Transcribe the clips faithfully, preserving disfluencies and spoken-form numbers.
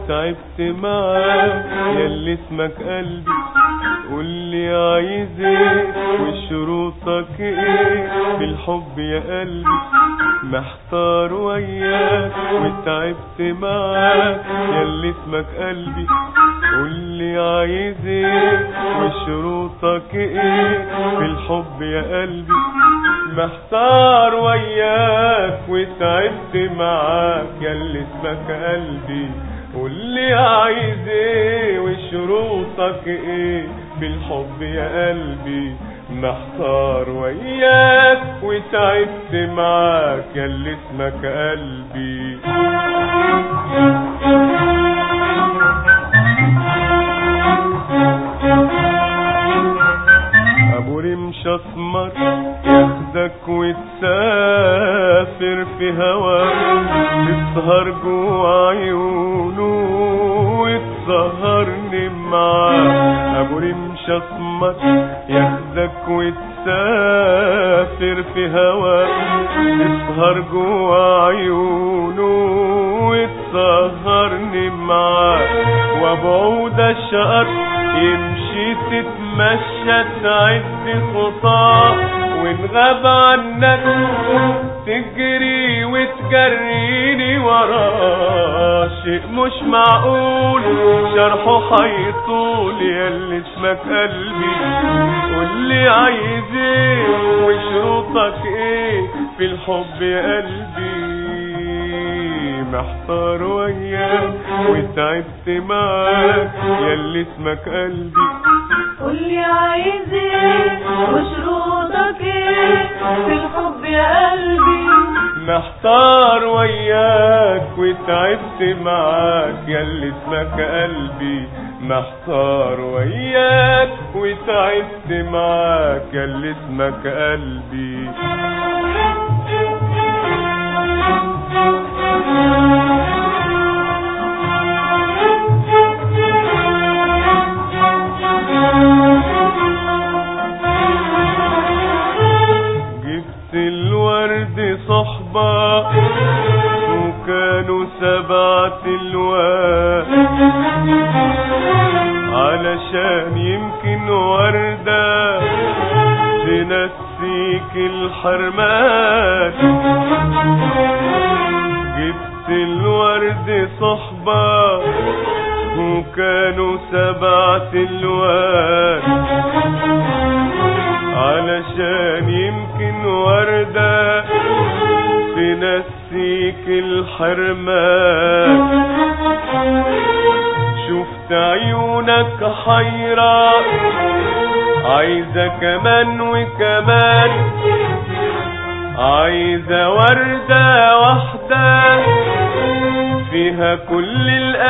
وتعبت معاك ياللي اسمك قلبي. قولي عايز ايه وشروطك ايه في الحب يا قلبي. محتار وياك وتعبت معاك ياللي اسمك قلبي. قولي عايز ايه وشروطك ايه في الحب يا قلبي. محتار وياك وتعبت معاك ياللي اسمك قلبي. قولي عايز ايه وشروطك ايه في الحب يا قلبي. محتار وياك وتعبت معاك ياللي اسمك قلبي. ابو رمش اسمر ياخدك وتسافر في هواك. تسهر جوا عيونه وتسهرني معاك. ابو رمش اسمر ياخدك وتسافر في هواك. تسهر جوا عيونه وتسهرني معاك. وابعود الشقر يمشي تتمشى تعد خطاك. وإن غاب عنك تجري وتجريني وراه. شيء مش معقول شرحه حيطول ياللي اسمك قلبي. قولي عايز ايه وشروطك ايه في الحب يا قلبي. محتار وياك وتعبت معاك ياللي اسمك قلبي. قولي عايز ايه وشروطك ايه في الحب يا قلبي. محتار وياك وتعبت معاك ياللي اسمك قلبي. محتار وياك وتعبت معاك ياللي اسمك قلبي. الورد صحبة وكانوا سبعة الواد. علشان يمكن وردة تنسيك الحرمان. جبت الورد صحبة وكانوا سبعة الواد. علشان يمكن وردة تنسيك الحرمان. شفت عيونك حيرة عايزة كمان وكمان. عايزة وردة واحدة فيها كل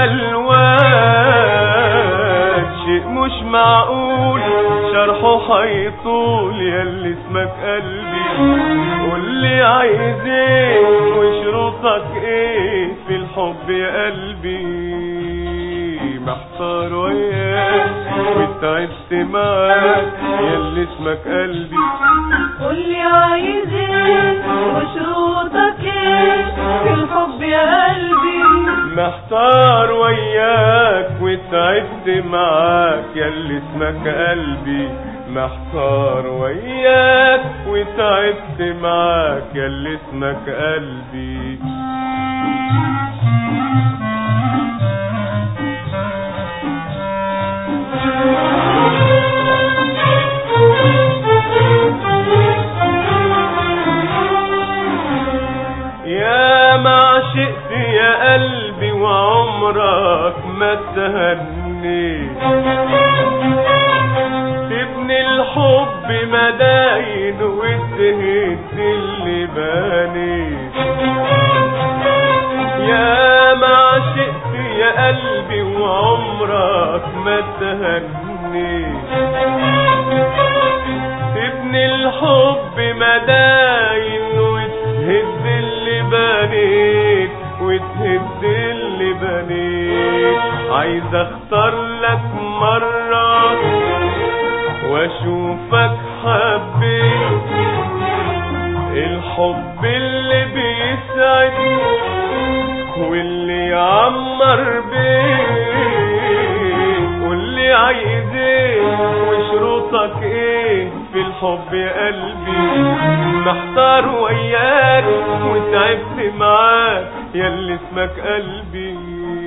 الألوان. شيء مش معقول شرحه حيطول ياللي اسمك قلبي. قولي عايز ايه وشروطك ايه في الحب يا قلبي. محتار وياك وتعبت معاك ياللي اسمك قلبي. قولي عايز ايه وشروطك ايه في الحب يا قلبي. محتار وياك وتعبت معاك ياللي اسمك قلبي. محتار وياك وتعبت معاك ياللي اسمك قلبي. يا ما عشقت يا قلبي وعمرك ما تهني. تبني الحب مداين وتهد اللي بانيت. يا ما عشقت يا قلبي وعمرك ما تهني. تبني الحب مداين وتهد اللي بانيت وتهد اللي بانيت. عايز اختار لك مرة واشوفك حبيت. الحب اللي بيسعد واللي يعمر بيت. الحب يا قلبي، محتار وياك وتعبت معاك ياللي اسمك قلبي.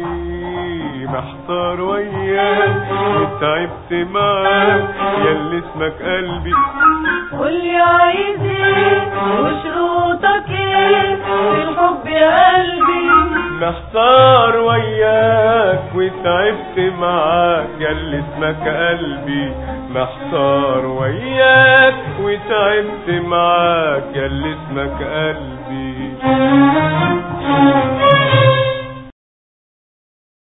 محتار وياك وتعبت معاك ياللي اسمك قلبي. قولي عايز ايه وشروطك ايه في الحب يا قلبي. محتار وياك وتعبت معاك ياللي اسمك قلبي. محتار وياك وتعبت معاك ياللي اسمك قلبي.